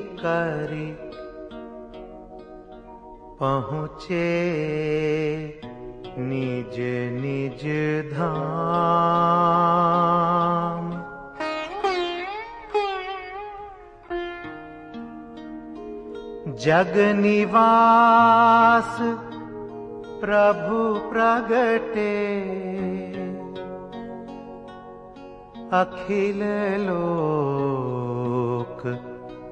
करी पहुँचे निज निज धाम। जग निवास प्रभु प्रगटे अखिल लोक